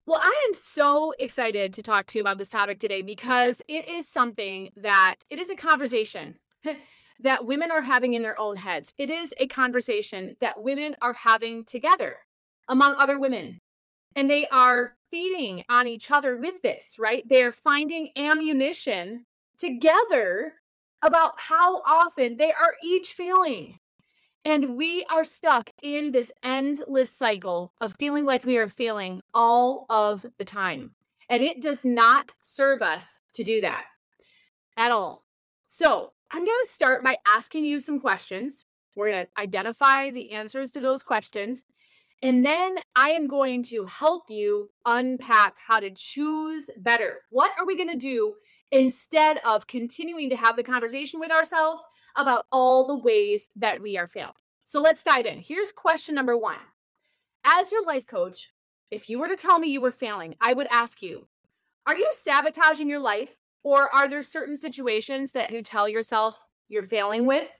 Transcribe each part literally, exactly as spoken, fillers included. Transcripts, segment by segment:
Well, I am so excited to talk to you about this topic today because it is something that it is a conversation that women are having in their own heads. It is a conversation that women are having together among other women, and they are feeding on each other with this, right? They're finding ammunition together about how often they are each feeling. And we are stuck in this endless cycle of feeling like we are failing all of the time. And it does not serve us to do that at all. So I'm going to start by asking you some questions. We're going to identify the answers to those questions. And then I am going to help you unpack how to choose better. What are we going to do instead of continuing to have the conversation with ourselves about all the ways that we are failing? So let's dive in. Here's question number one. As your life coach, if you were to tell me you were failing, I would ask you, are you sabotaging your life, or are there certain situations that you tell yourself you're failing with?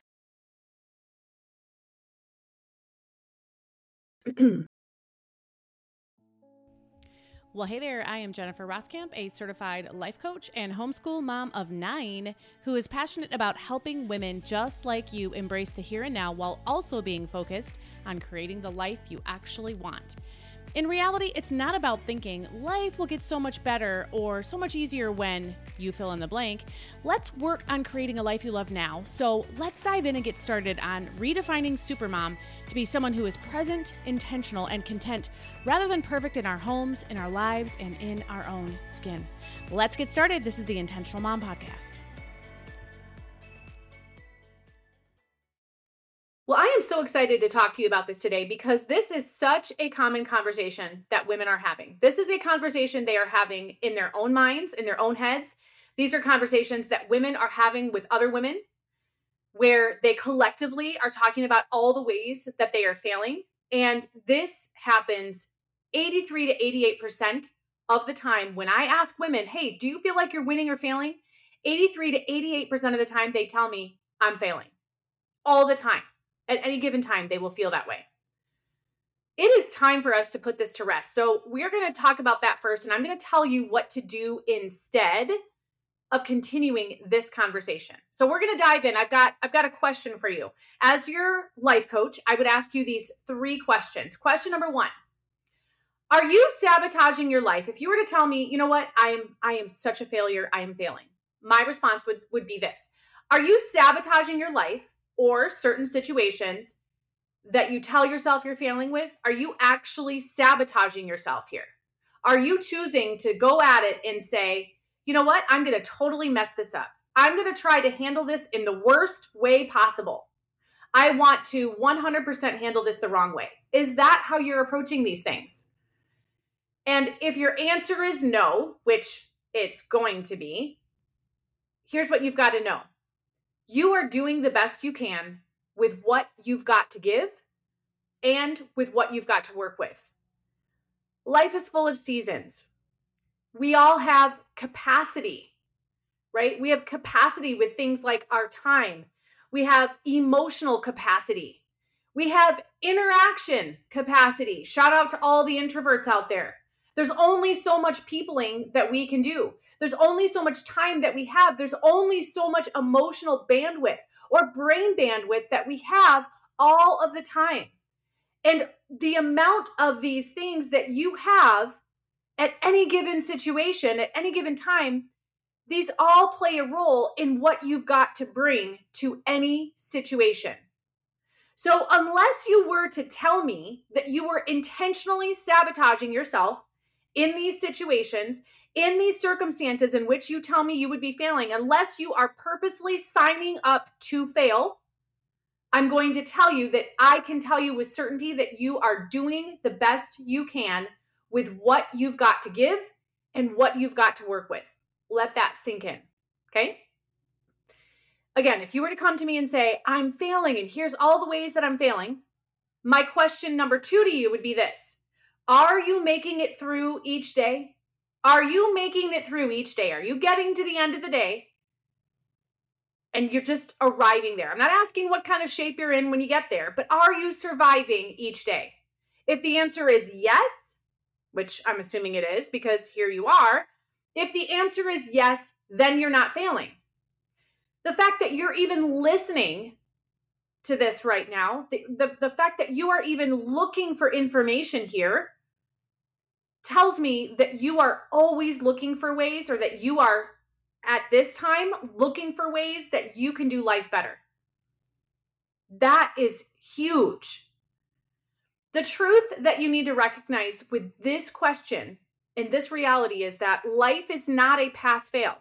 Well, hey there, I am Jennifer Roskamp, a certified life coach and homeschool mom of nine who is passionate about helping women just like you embrace the here and now while also being focused on creating the life you actually want. In reality, it's not about thinking life will get so much better or so much easier when you fill in the blank. Let's work on creating a life you love now. So let's dive in and get started on redefining Supermom to be someone who is present, intentional, and content rather than perfect in our homes, in our lives, and in our own skin. Let's get started. This is the Intentional Mom Podcast. Well, I am so excited to talk to you about this today because this is such a common conversation that women are having. This is a conversation they are having in their own minds, in their own heads. These are conversations that women are having with other women where they collectively are talking about all the ways that they are failing. And this happens eighty-three to eighty-eight percent of the time when I ask women, hey, do you feel like you're winning or failing? eighty-three to eighty-eight percent of the time they tell me I'm failing all the time. At any given time, they will feel that way. It is time for us to put this to rest. So we're going to talk about that first, and I'm going to tell you what to do instead of continuing this conversation. So we're going to dive in. I've got I've got a question for you. As your life coach, I would ask you these three questions. Question number one, are you sabotaging your life? If you were to tell me, you know what, I am I am such a failure, I am failing. My response would, would be this. Are you sabotaging your life or certain situations that you tell yourself you're failing with? Are you actually sabotaging yourself here? Are you choosing to go at it and say, you know what, I'm going to totally mess this up. I'm going to try to handle this in the worst way possible. I want to one hundred percent handle this the wrong way. Is that how you're approaching these things? And if your answer is no, which it's going to be, here's what you've got to know. You are doing the best you can with what you've got to give and with what you've got to work with. Life is full of seasons. We all have capacity, right? We have capacity with things like our time. We have emotional capacity. We have interaction capacity. Shout out to all the introverts out there. There's only so much peopling that we can do. There's only so much time that we have. There's only so much emotional bandwidth or brain bandwidth that we have all of the time. And the amount of these things that you have at any given situation, at any given time, these all play a role in what you've got to bring to any situation. So unless you were to tell me that you were intentionally sabotaging yourself in these situations, in these circumstances in which you tell me you would be failing, unless you are purposely signing up to fail, I'm going to tell you that I can tell you with certainty that you are doing the best you can with what you've got to give and what you've got to work with. Let that sink in, okay? Again, if you were to come to me and say, I'm failing and here's all the ways that I'm failing, my question number two to you would be this. Are you making it through each day? Are you making it through each day? Are you getting to the end of the day and you're just arriving there? I'm not asking what kind of shape you're in when you get there, but are you surviving each day? If the answer is yes, which I'm assuming it is because here you are. If the answer is yes, then you're not failing. The fact that you're even listening to this right now, the, the, the fact that you are even looking for information here tells me that you are always looking for ways, or that you are at this time looking for ways that you can do life better. That is huge. The truth that you need to recognize with this question and this reality is that life is not a pass-fail.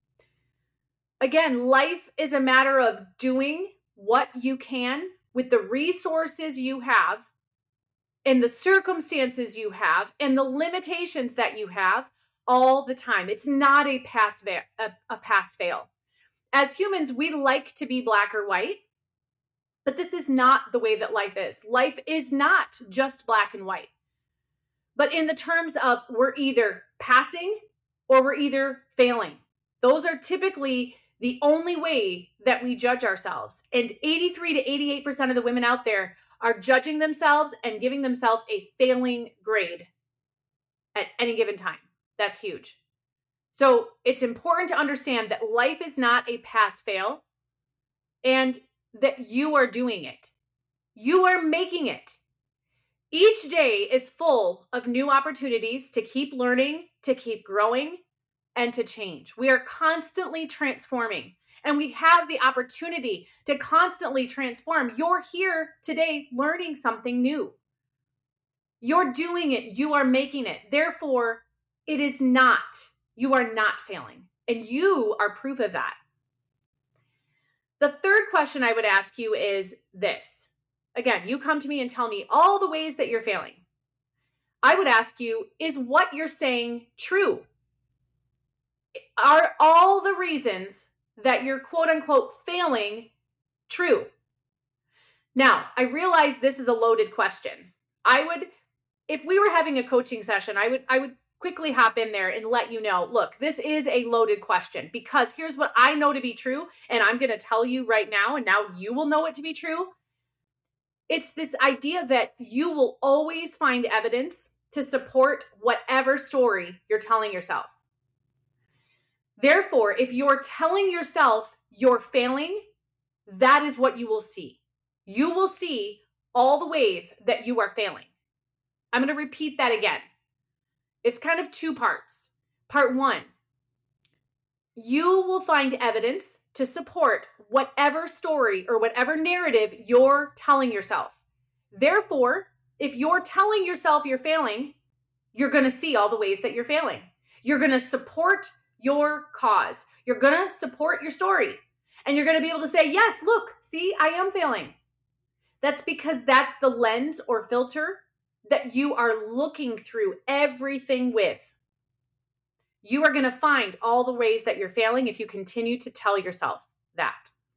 Again, life is a matter of doing what you can with the resources you have and the circumstances you have and the limitations that you have all the time. It's not a pass a, a pass fail. As humans, we like to be black or white, but this is not the way that life is. Life is not just black and white. But in the terms of we're either passing or we're either failing. Those are typically the only way that we judge ourselves. And eighty-three to eighty-eight percent of the women out there are judging themselves and giving themselves a failing grade at any given time. That's huge. So it's important to understand that life is not a pass-fail and that you are doing it. You are making it. Each day is full of new opportunities to keep learning, to keep growing, and to change. We are constantly transforming, and we have the opportunity to constantly transform. You're here today learning something new. You're doing it. You are making it. Therefore, it is not, you are not failing, and you are proof of that. The third question I would ask you is this. Again, you come to me and tell me all the ways that you're failing. I would ask you, is what you're saying true? Are all the reasons that you're quote unquote failing true? Now, I realize this is a loaded question. I would, if we were having a coaching session, I would, I would quickly hop in there and let you know, look, this is a loaded question because here's what I know to be true. And I'm going to tell you right now, and now you will know it to be true. It's this idea that you will always find evidence to support whatever story you're telling yourself. Therefore, if you're telling yourself you're failing, that is what you will see. You will see all the ways that you are failing. I'm going to repeat that again. It's kind of two parts. Part one, you will find evidence to support whatever story or whatever narrative you're telling yourself. Therefore, if you're telling yourself you're failing, you're going to see all the ways that you're failing. You're going to support your cause. You're going to support your story. And you're going to be able to say, yes, look, see, I am failing. That's because that's the lens or filter that you are looking through everything with. You are going to find all the ways that you're failing if you continue to tell yourself that.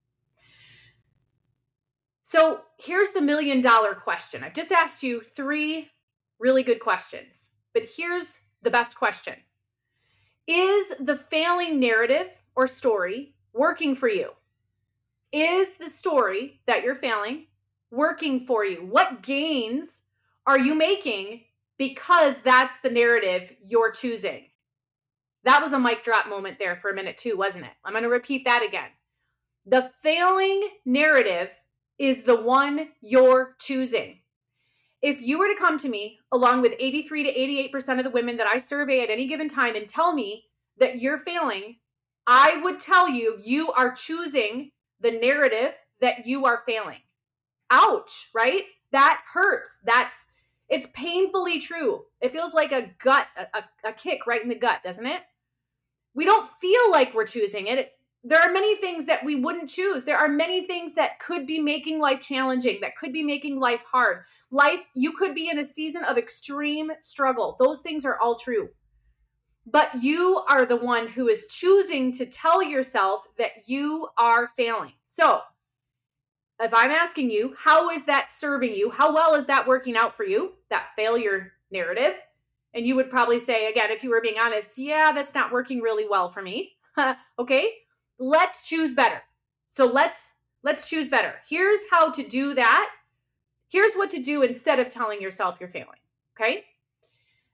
So here's the million dollar question. I've just asked you three really good questions, but here's the best question. Is the failing narrative or story working for you? Is the story that you're failing working for you? What gains are you making because that's the narrative you're choosing? That was a mic drop moment there for a minute too, wasn't it? I'm going to repeat that again. The failing narrative is the one you're choosing. If you were to come to me along with eighty-three to eighty-eight percent of the women that I survey at any given time and tell me that you're failing, I would tell you, you are choosing the narrative that you are failing. Ouch, right? That hurts. That's, it's painfully true. It feels like a gut, a, a kick right in the gut, doesn't it? We don't feel like we're choosing it. There are many things that we wouldn't choose. There are many things that could be making life challenging, that could be making life hard. Life, you could be in a season of extreme struggle. Those things are all true. But you are the one who is choosing to tell yourself that you are failing. So if I'm asking you, how is that serving you? How well is that working out for you? That failure narrative. And you would probably say, again, if you were being honest, yeah, that's not working really well for me. Okay. Let's choose better. So let's let's choose better. Here's how to do that. Here's what to do instead of telling yourself you're failing. Okay?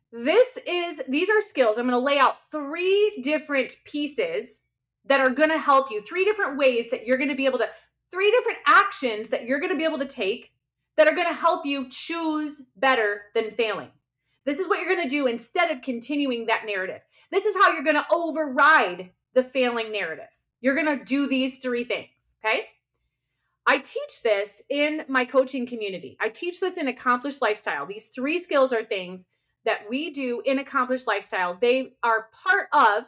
This is, these are skills. I'm going to lay out three different pieces that are going to help you, three different ways that you're going to be able to, three different actions that you're going to be able to take that are going to help you choose better than failing. This is what you're going to do instead of continuing that narrative. This is how you're going to override the failing narrative. You're going to do these three things, okay? I teach this in my coaching community. I teach this in Accomplished Lifestyle. These three skills are things that we do in Accomplished Lifestyle. They are part of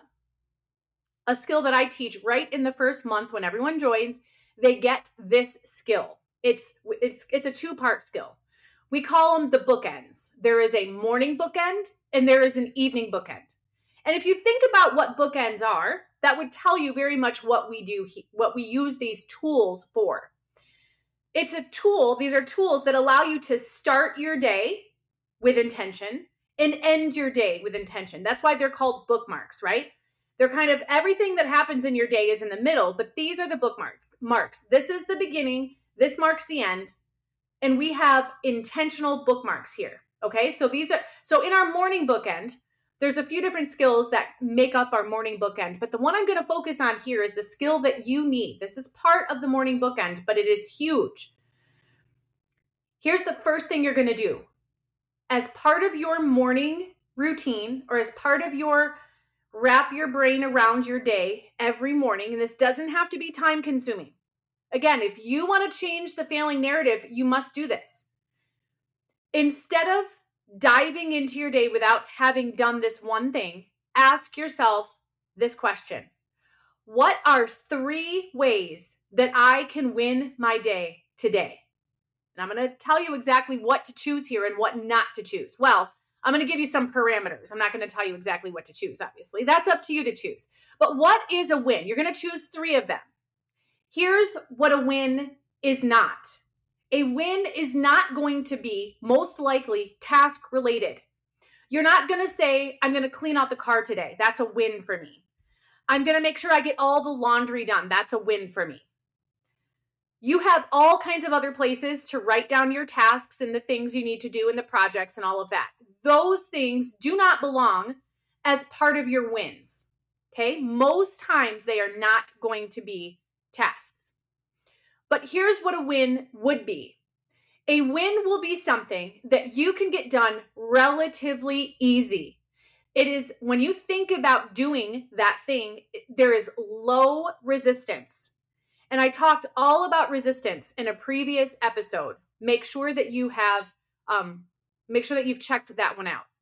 a skill that I teach right in the first month when everyone joins. They get this skill. It's it's it's a two-part skill. We call them the bookends. There is a morning bookend and there is an evening bookend. And if you think about what bookends are, that would tell you very much what we do, what we use these tools for. It's a tool. These are tools that allow you to start your day with intention and end your day with intention. That's why they're called bookmarks, right? They're kind of everything that happens in your day is in the middle, but these are the bookmarks. Marks. This is the beginning. This marks the end. And we have intentional bookmarks here. Okay. So these are, so in our morning bookend, there's a few different skills that make up our morning bookend, but the one I'm going to focus on here is the skill that you need. This is part of the morning bookend, but it is huge. Here's the first thing you're going to do. As part of your morning routine, or as part of your wrap your brain around your day every morning, and this doesn't have to be time consuming. Again, if you want to change the failing narrative, you must do this. Instead of diving into your day without having done this one thing, ask yourself this question. What are three ways that I can win my day today? And I'm going to tell you exactly what to choose here and what not to choose. Well, I'm going to give you some parameters. I'm not going to tell you exactly what to choose, obviously. That's up to you to choose. But what is a win? You're going to choose three of them. Here's what a win is not. A win is not going to be, most likely, task related. You're not going to say, I'm going to clean out the car today. That's a win for me. I'm going to make sure I get all the laundry done. That's a win for me. You have all kinds of other places to write down your tasks and the things you need to do and the projects and all of that. Those things do not belong as part of your wins. Okay? Most times they are not going to be tasks. But here's what a win would be. A win will be something that you can get done relatively easy. It is when you think about doing that thing, there is low resistance. And I talked all about resistance in a previous episode. Make sure that you have, um, make sure that you've checked that one out.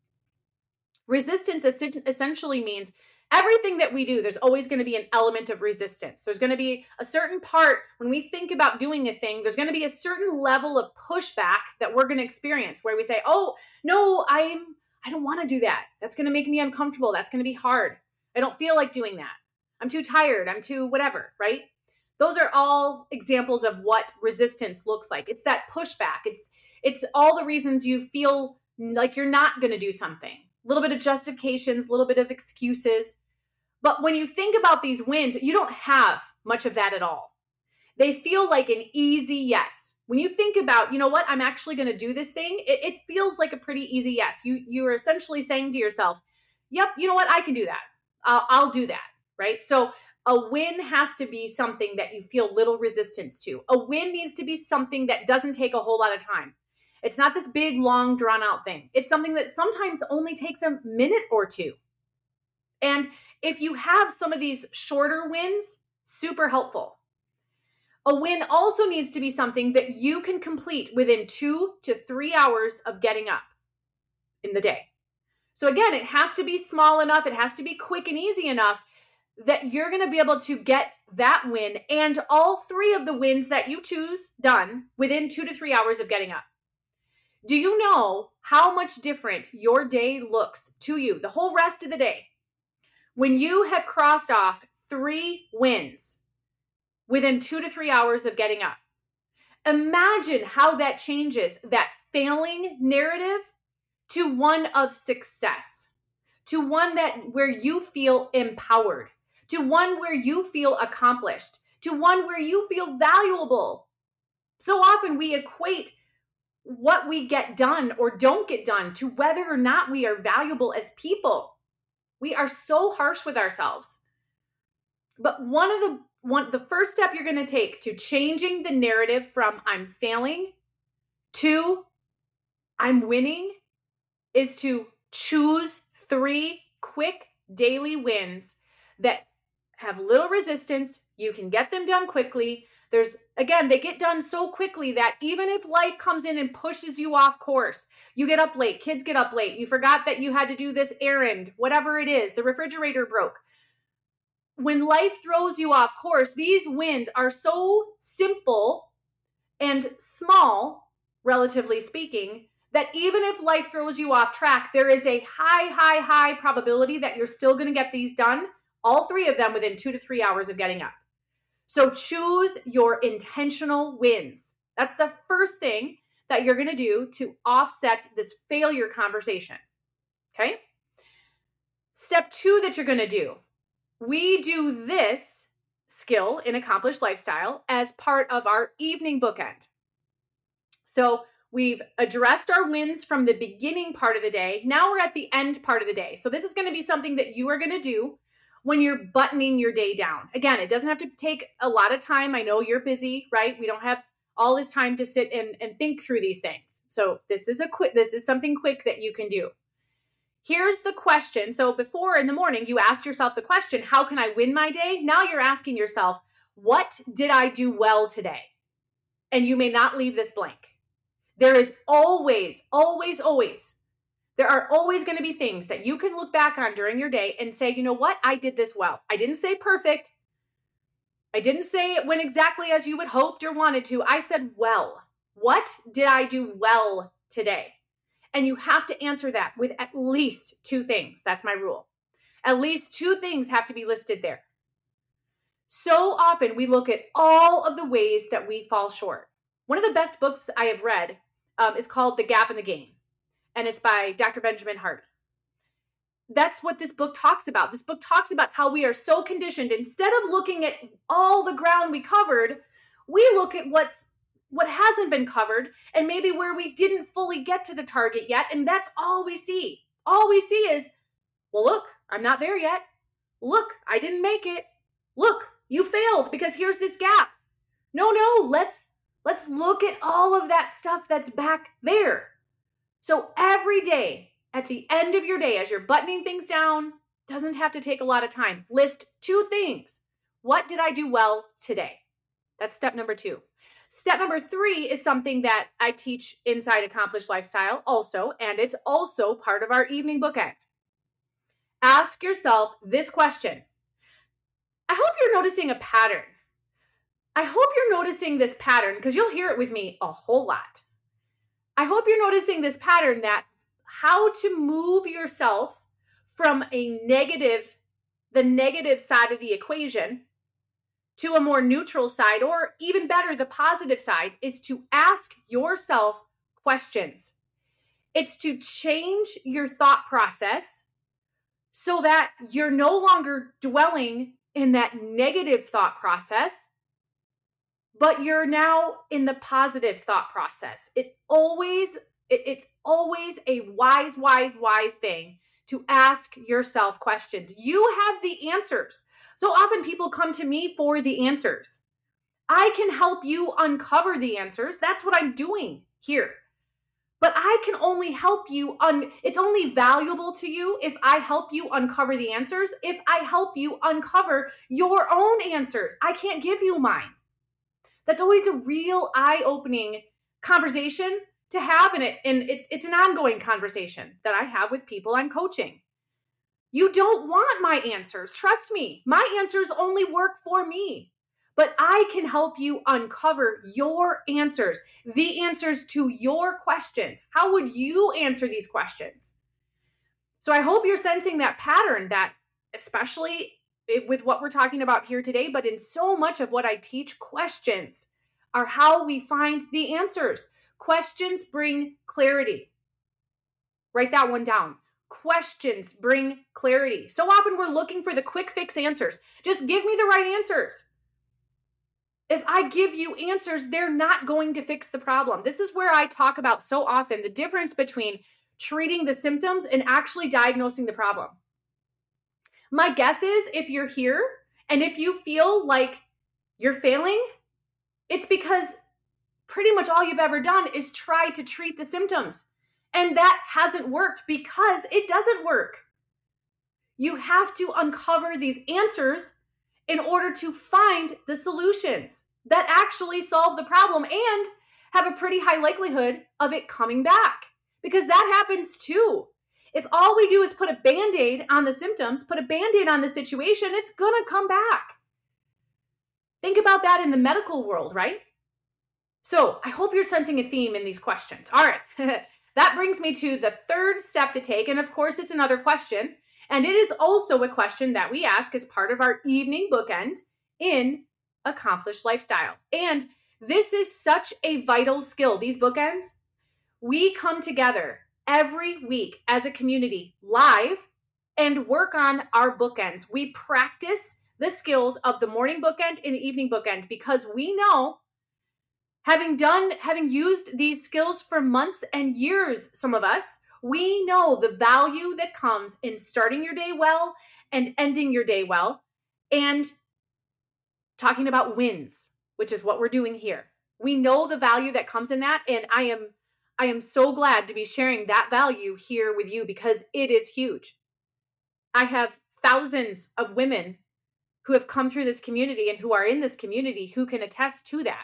Resistance essentially means everything that we do, there's always going to be an element of resistance. There's going to be a certain part, when we think about doing a thing, there's going to be a certain level of pushback that we're going to experience where we say, oh, no, I'm, I don't want to do that. That's going to make me uncomfortable. That's going to be hard. I don't feel like doing that. I'm too tired. I'm too whatever, right? Those are all examples of what resistance looks like. It's that pushback. It's, it's all the reasons you feel like you're not going to do something. A little bit of justifications, a little bit of excuses. But when you think about these wins, you don't have much of that at all. They feel like an easy yes. When you think about, you know what, I'm actually going to do this thing, it, it feels like a pretty easy yes. You, you are essentially saying to yourself, yep, you know what, I can do that. I'll, I'll do that, right? So a win has to be something that you feel little resistance to. A win needs to be something that doesn't take a whole lot of time. It's not this big, long, drawn-out thing. It's something that sometimes only takes a minute or two. And if you have some of these shorter wins, super helpful. A win also needs to be something that you can complete within two to three hours of getting up in the day. So again, it has to be small enough, it has to be quick and easy enough that you're going to be able to get that win and all three of the wins that you choose done within two to three hours of getting up. Do you know how much different your day looks to you, the whole rest of the day, when you have crossed off three wins within two to three hours of getting up? Imagine how that changes that failing narrative to one of success, to one that where you feel empowered, to one where you feel accomplished, to one where you feel valuable. So often we equate what we get done or don't get done, to whether or not we are valuable as people. We are so harsh with ourselves. But one of the one the first step you're going to take to changing the narrative from I'm failing to I'm winning is to choose three quick daily wins that have little resistance. You can get them done quickly. There's, again, they get done so quickly that even if life comes in and pushes you off course, you get up late, kids get up late, you forgot that you had to do this errand, whatever it is, the refrigerator broke. When life throws you off course, these wins are so simple and small, relatively speaking, that even if life throws you off track, there is a high, high, high probability that you're still going to get these done, all three of them within two to three hours of getting up. So choose your intentional wins. That's the first thing that you're going to do to offset this failure conversation. Okay? Step two that you're going to do. We do this skill in Accomplished Lifestyle as part of our evening bookend. So we've addressed our wins from the beginning part of the day. Now we're at the end part of the day. So this is going to be something that you are going to do when you're buttoning your day down. Again, it doesn't have to take a lot of time. I know you're busy, right? We don't have all this time to sit and, and think through these things. So this is a quick, this is something quick that you can do. Here's the question. So before in the morning, you asked yourself the question, how can I win my day? Now you're asking yourself, what did I do well today? And you may not leave this blank. There is always, always, always There are always going to be things that you can look back on during your day and say, you know what? I did this well. I didn't say perfect. I didn't say it went exactly as you would hoped or wanted to. I said, well, what did I do well today? And you have to answer that with at least two things. That's my rule. At least two things have to be listed there. So often we look at all of the ways that we fall short. One of the best books I have read um, is called The Gap in the Gain. And it's by Doctor Benjamin Hardy. That's what this book talks about. This book talks about how we are so conditioned. Instead of looking at all the ground we covered, we look at what's what hasn't been covered and maybe where we didn't fully get to the target yet. And that's all we see. All we see is, well, look, I'm not there yet. Look, I didn't make it. Look, you failed because here's this gap. No, no, let's let's look at all of that stuff that's back there. So every day, at the end of your day, as you're buttoning things down, doesn't have to take a lot of time. List two things. What did I do well today? That's step number two. Step number three is something that I teach inside Accomplished Lifestyle also, and it's also part of our evening bookend. Ask yourself this question. I hope you're noticing a pattern. I hope you're noticing this pattern because you'll hear it with me a whole lot. I hope you're noticing this pattern that how to move yourself from a negative, the negative side of the equation to a more neutral side, or even better, the positive side, is to ask yourself questions. It's to change your thought process so that you're no longer dwelling in that negative thought process, but you're now in the positive thought process. It always, it, it's always a wise, wise, wise thing to ask yourself questions. You have the answers. So often people come to me for the answers. I can help you uncover the answers. That's what I'm doing here. But I can only help you, un- it's only valuable to you if I help you uncover the answers, if I help you uncover your own answers. I can't give you mine. That's always a real eye-opening conversation to have in it. And it's it's an ongoing conversation that I have with people I'm coaching. You don't want my answers. Trust me, my answers only work for me. But I can help you uncover your answers, the answers to your questions. How would you answer these questions? So I hope you're sensing that pattern, that especially with what we're talking about here today, but in so much of what I teach, questions are how we find the answers. Questions bring clarity. Write that one down. Questions bring clarity. So often we're looking for the quick fix answers. Just give me the right answers. If I give you answers, they're not going to fix the problem. This is where I talk about so often the difference between treating the symptoms and actually diagnosing the problem. My guess is if you're here and if you feel like you're failing, it's because pretty much all you've ever done is try to treat the symptoms. And that hasn't worked because it doesn't work. You have to uncover these answers in order to find the solutions that actually solve the problem and have a pretty high likelihood of it coming back. Because that happens too. If all we do is put a Band-Aid on the symptoms, put a Band-Aid on the situation, it's going to come back. Think about that in the medical world, right? So I hope you're sensing a theme in these questions. All right. That brings me to the third step to take. And of course, it's another question. And it is also a question that we ask as part of our evening bookend in Accomplished Lifestyle. And this is such a vital skill. These bookends, we come together every week as a community live and work on our bookends. We practice the skills of the morning bookend and the evening bookend because we know, having done, having used these skills for months and years, some of us, we know the value that comes in starting your day well and ending your day well and talking about wins, which is what we're doing here. We know the value that comes in that, and I am I am so glad to be sharing that value here with you because it is huge. I have thousands of women who have come through this community and who are in this community who can attest to that.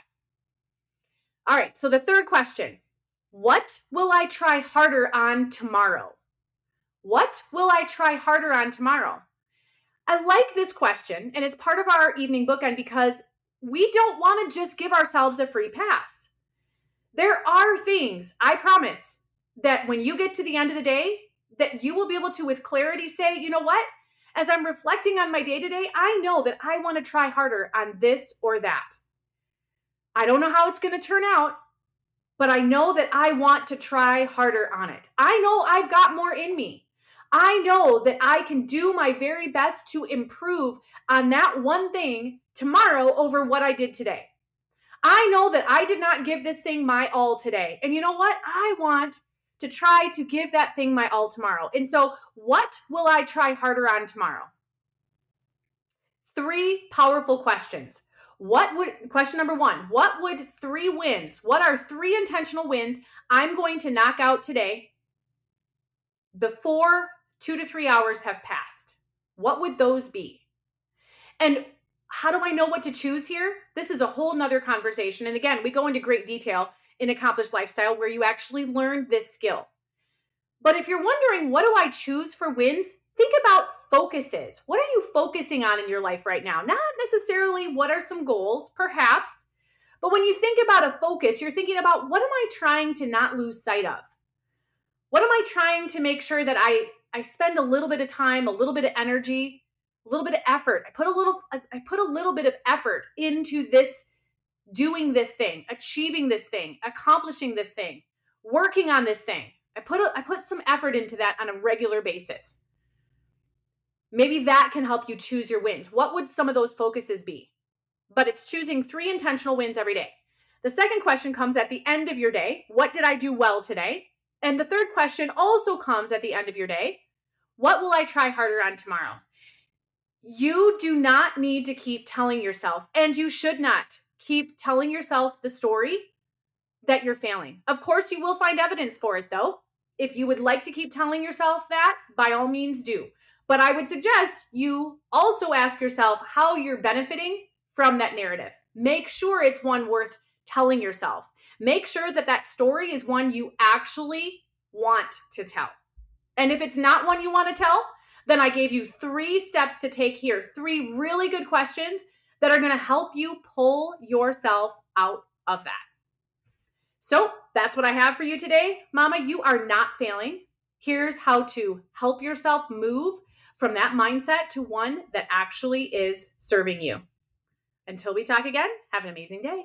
All right, so the third question, what will I try harder on tomorrow? What will I try harder on tomorrow? I like this question, and it's part of our evening bookend because we don't want to just give ourselves a free pass. There are things, I promise, that when you get to the end of the day, that you will be able to, with clarity, say, you know what? As I'm reflecting on my day-to-day, I know that I want to try harder on this or that. I don't know how it's going to turn out, but I know that I want to try harder on it. I know I've got more in me. I know that I can do my very best to improve on that one thing tomorrow over what I did today. I know that I did not give this thing my all today. And you know what? I want to try to give that thing my all tomorrow. And so what will I try harder on tomorrow? Three powerful questions. What would, question number one, what would three wins, what are three intentional wins I'm going to knock out today before two to three hours have passed? What would those be? And how do I know what to choose here? This is a whole nother conversation. And again, we go into great detail in Accomplished Lifestyle where you actually learn this skill. But if you're wondering, what do I choose for wins? Think about focuses. What are you focusing on in your life right now? Not necessarily what are some goals, perhaps, but when you think about a focus, you're thinking about what am I trying to not lose sight of? What am I trying to make sure that I, I spend a little bit of time, a little bit of energy, a little bit of effort. I put a little, I put a little bit of effort into this, doing this thing, achieving this thing, accomplishing this thing, working on this thing. I put a, I put some effort into that on a regular basis. Maybe that can help you choose your wins. What would some of those focuses be? But it's choosing three intentional wins every day. The second question comes at the end of your day. What did I do well today? And the third question also comes at the end of your day. What will I try harder on tomorrow? You do not need to keep telling yourself, and you should not keep telling yourself the story that you're failing. Of course, you will find evidence for it, though. If you would like to keep telling yourself that, by all means do. But I would suggest you also ask yourself how you're benefiting from that narrative. Make sure it's one worth telling yourself. Make sure that that story is one you actually want to tell. And if it's not one you want to tell, then I gave you three steps to take here, three really good questions that are going to help you pull yourself out of that. So that's what I have for you today. Mama, you are not failing. Here's how to help yourself move from that mindset to one that actually is serving you. Until we talk again, have an amazing day.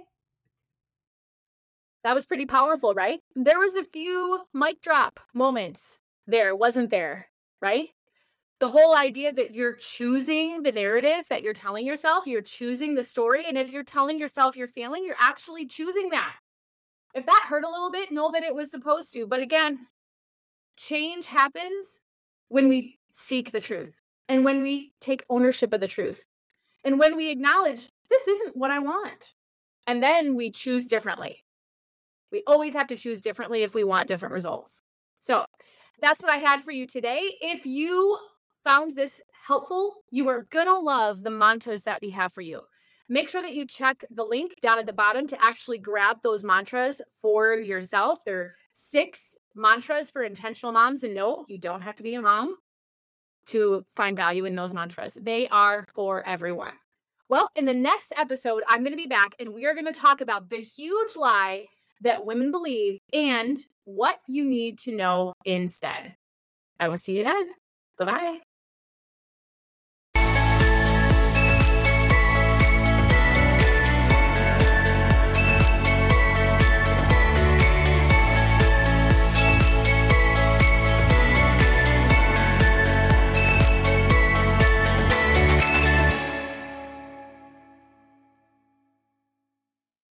That was pretty powerful, right? There was a few mic drop moments there, wasn't there, right? The whole idea that you're choosing the narrative that you're telling yourself, you're choosing the story. And if you're telling yourself you're failing, you're actually choosing that. If that hurt a little bit, know that it was supposed to. But again, change happens when we seek the truth and when we take ownership of the truth and when we acknowledge this isn't what I want. And then we choose differently. We always have to choose differently if we want different results. So that's what I had for you today. If you found this helpful, you are going to love the mantras that we have for you. Make sure that you check the link down at the bottom to actually grab those mantras for yourself. There are six mantras for intentional moms. And no, you don't have to be a mom to find value in those mantras. They are for everyone. Well, in the next episode, I'm going to be back and we are going to talk about the huge lie that women believe and what you need to know instead. I will see you then. Bye-bye.